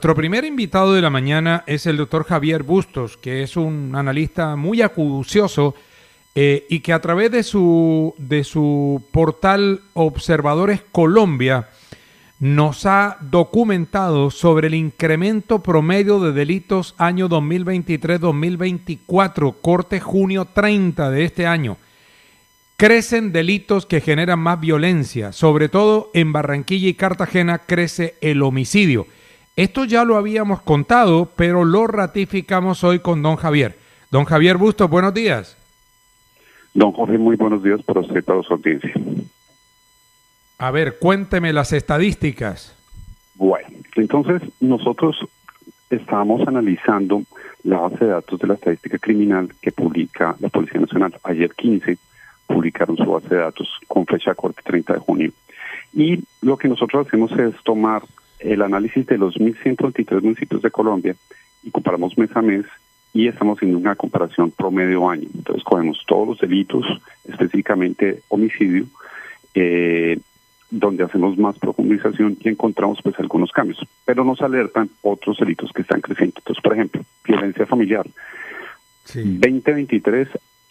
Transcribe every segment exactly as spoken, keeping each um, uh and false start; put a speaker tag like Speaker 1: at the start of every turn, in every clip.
Speaker 1: Nuestro primer invitado de la mañana es el doctor Javier Bustos, que es un analista muy acucioso eh, y que a través de su, de su portal Observadores Colombia nos ha documentado sobre el incremento promedio de delitos año dos mil veintitrés dos mil veinticuatro, corte junio treinta de este año. Crecen delitos que generan más violencia, sobre todo en Barranquilla y Cartagena crece el homicidio. Esto ya lo habíamos contado, pero lo ratificamos hoy con don Javier. Don Javier Bustos, buenos días.
Speaker 2: Don Jorge, muy buenos días para usted y para su audiencia.
Speaker 1: A ver, cuénteme las estadísticas.
Speaker 2: Bueno, entonces nosotros estábamos analizando la base de datos de la estadística criminal que publica la Policía Nacional. Ayer quince publicaron su base de datos con fecha corte treinta de junio. Y lo que nosotros hacemos es tomar el análisis de los mil ciento veintitrés municipios de Colombia y comparamos mes a mes y estamos haciendo una comparación promedio año. Entonces cogemos todos los delitos, específicamente homicidio, eh, donde hacemos más profundización y encontramos pues algunos cambios, pero nos alertan otros delitos que están creciendo. Entonces, por ejemplo, violencia familiar. Sí. veinte veintitrés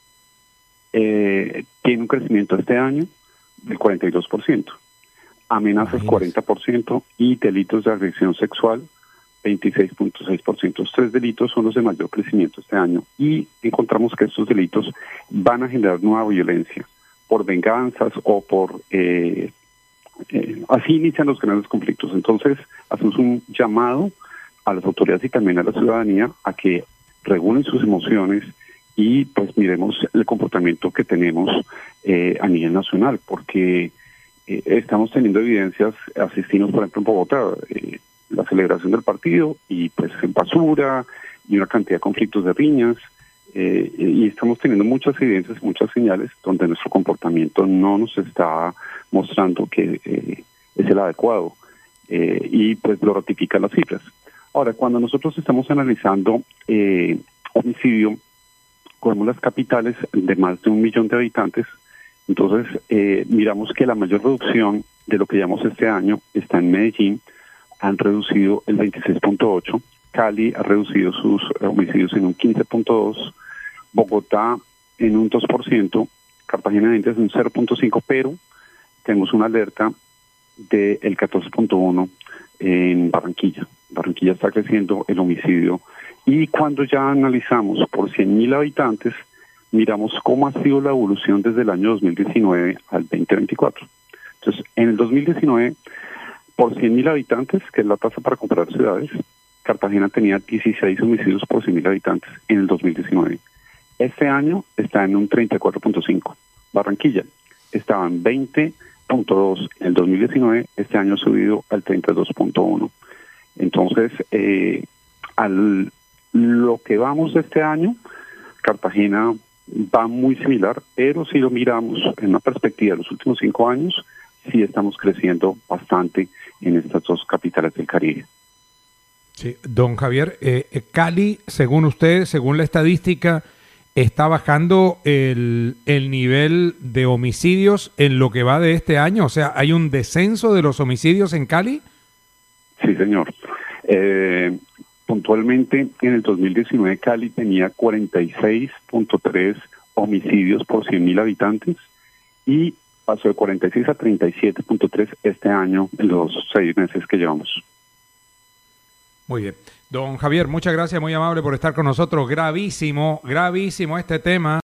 Speaker 2: eh, tiene un crecimiento este año del cuarenta y dos por ciento. Amenazas cuarenta por ciento y delitos de agresión sexual veintiséis punto seis por ciento. Los tres delitos son los de mayor crecimiento este año y encontramos que estos delitos van a generar nueva violencia por venganzas o por... Eh, eh, así inician los grandes conflictos. Entonces hacemos un llamado a las autoridades y también a la ciudadanía a que regulen sus emociones y pues miremos el comportamiento que tenemos eh, a nivel nacional, porque Eh, estamos teniendo evidencias, asistimos por ejemplo en Bogotá, eh, la celebración del partido y pues en basura y una cantidad de conflictos de riñas eh, y estamos teniendo muchas evidencias, muchas señales donde nuestro comportamiento no nos está mostrando que eh, es el adecuado eh, y pues lo ratifican las cifras. Ahora, cuando nosotros estamos analizando eh, homicidio, cogemos las capitales de más de un millón de habitantes. Entonces, eh, miramos que la mayor reducción de lo que llamamos este año está en Medellín, han reducido el veintiséis punto ocho, Cali ha reducido sus homicidios en un quince punto dos, Bogotá en un dos por ciento, Cartagena es un cero punto cinco, pero tenemos una alerta del catorce punto uno en Barranquilla. Barranquilla está creciendo el homicidio y cuando ya analizamos por cien mil habitantes, miramos cómo ha sido la evolución desde el año dos mil diecinueve al veinte veinticuatro. Entonces, en el dos mil diecinueve, por cien mil habitantes, que es la tasa para comparar ciudades, Cartagena tenía dieciséis homicidios por cien mil habitantes en el dos mil diecinueve. Este año está en un treinta y cuatro punto cinco. Barranquilla estaba en veinte punto dos en el dos mil diecinueve, este año ha subido al treinta y dos punto uno. Entonces, eh, al lo que vamos de este año, Cartagena va muy similar, pero si lo miramos en una perspectiva de los últimos cinco años, sí estamos creciendo bastante en estas dos capitales del Caribe.
Speaker 1: Sí, don Javier, eh, Cali, según usted, según la estadística, está bajando el, el nivel de homicidios en lo que va de este año, o sea, ¿hay un descenso de los homicidios en Cali?
Speaker 2: Sí, señor. Eh, Puntualmente, en el dos mil diecinueve Cali tenía cuarenta y seis punto tres homicidios por cien mil habitantes y pasó de cuarenta y seis a treinta y siete punto tres este año en los seis meses que llevamos.
Speaker 1: Muy bien. Don Javier, muchas gracias, muy amable por estar con nosotros. Gravísimo, gravísimo este tema.